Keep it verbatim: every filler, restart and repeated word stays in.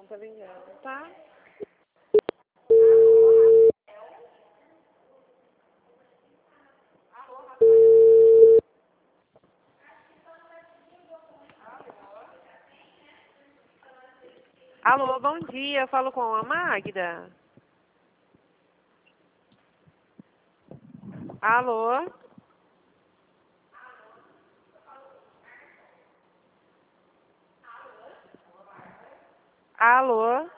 Não tá vingando, tá? Alô, bom dia. Eu falo com a Magda. Alô? Alô?